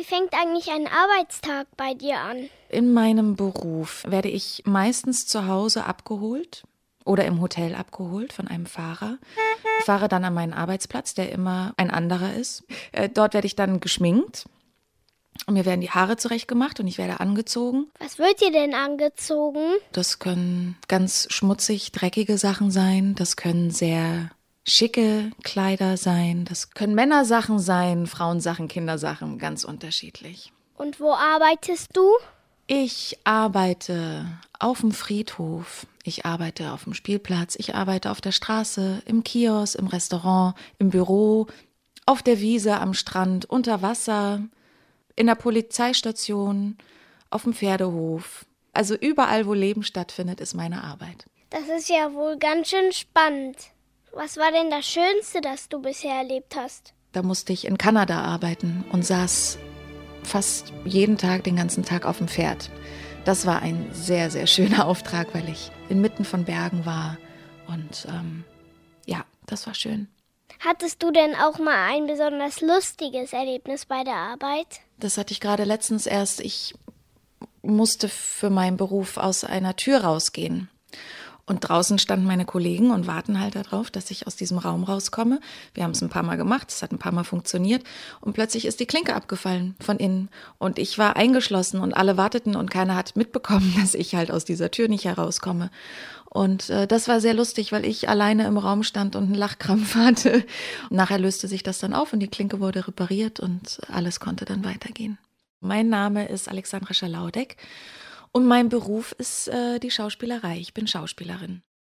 fängt eigentlich ein Arbeitstag bei dir an? In meinem Beruf werde ich meistens zu Hause abgeholt oder im Hotel abgeholt von einem Fahrer. Ich fahre dann an meinen Arbeitsplatz, der immer ein anderer ist. Dort werde ich dann geschminkt und mir werden die Haare zurechtgemacht und ich werde angezogen. Was wird dir denn angezogen? Das können ganz schmutzig, dreckige Sachen sein. Das können sehr schicke Kleider sein. Das können Männersachen sein, Frauensachen, Kindersachen, ganz unterschiedlich. Und wo arbeitest du? Ich arbeite auf dem Friedhof, ich arbeite auf dem Spielplatz, ich arbeite auf der Straße, im Kiosk, im Restaurant, im Büro, auf der Wiese, am Strand, unter Wasser, in der Polizeistation, auf dem Pferdehof. Also überall, wo Leben stattfindet, ist meine Arbeit. Das ist ja wohl ganz schön spannend. Was war denn das Schönste, das du bisher erlebt hast? Da musste ich in Kanada arbeiten und saß fast jeden Tag, den ganzen Tag auf dem Pferd. Das war ein sehr, sehr schöner Auftrag, weil ich inmitten von Bergen war. Und ja, das war schön. Hattest du denn auch mal ein besonders lustiges Erlebnis bei der Arbeit? Das hatte ich gerade letztens erst. Ich musste für meinen Beruf aus einer Tür rausgehen. Und draußen standen meine Kollegen und warten halt darauf, dass ich aus diesem Raum rauskomme. Wir haben es ein paar Mal gemacht, es hat ein paar Mal funktioniert. Und plötzlich ist die Klinke abgefallen von innen. Und ich war eingeschlossen und alle warteten und keiner hat mitbekommen, dass ich halt aus dieser Tür nicht herauskomme. Und das war sehr lustig, weil ich alleine im Raum stand und einen Lachkrampf hatte. Und nachher löste sich das dann auf und die Klinke wurde repariert und alles konnte dann weitergehen. Mein Name ist Alexandra Schalaudek. Und mein Beruf ist die Schauspielerei. Ich bin Schauspielerin.